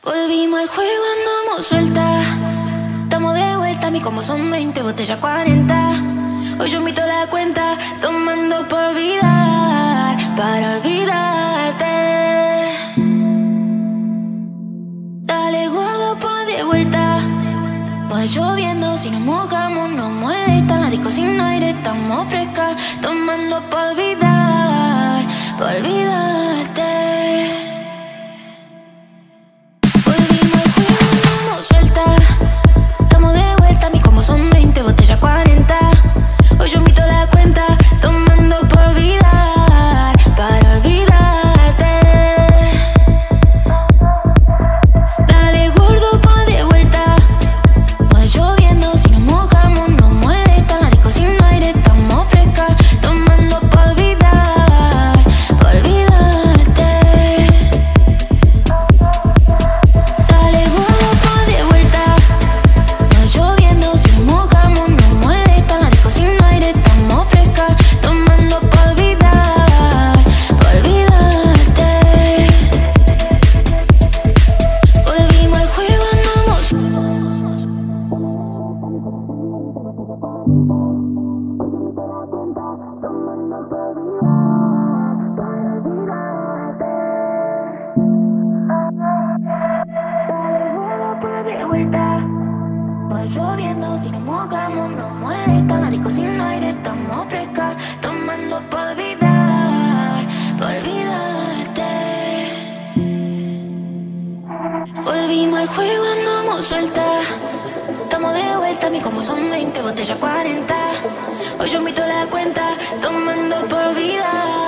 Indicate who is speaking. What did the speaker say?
Speaker 1: Volvimos al juego, andamos suelta. Estamos de vuelta, a mí como son 20 botellas 40. Hoy yo invito la cuenta, tomando por olvidar, para olvidarte. Dale gordo, ponla de vuelta. Voy lloviendo, si nos mojamos no molesta. La disco sin aire, estamos frescas, tomando por olvidar, para olvidarte. Son 20 botellas 40. Hoy yo invito la cuenta, tomando por olvidar, para olvidarte. Dale gordo, ponla de vuelta. Voy lloviendo, si nos mojamos no molesta. La disco sin aire, estamos frescas, tomando por olvidar, para olvidarte. Dale gordo, ponla de vuelta. Voy lloviendo, si nos mojamos no molesta. La disco sin aire, estamos frescas, tomando por olvidar, para olvidarte. Volvimos al juego, andamos. De vuelta. Voy lloviendo, si nos mojamos no molesta. La disco sin aire, estamos frescas, tomando por olvidar, para olvidarte. Volvimos al juego, andamos suelta. Estamos de vuelta, a mí como son 20 botellas 40. Hoy yo invito la cuenta, tomando por olvidar.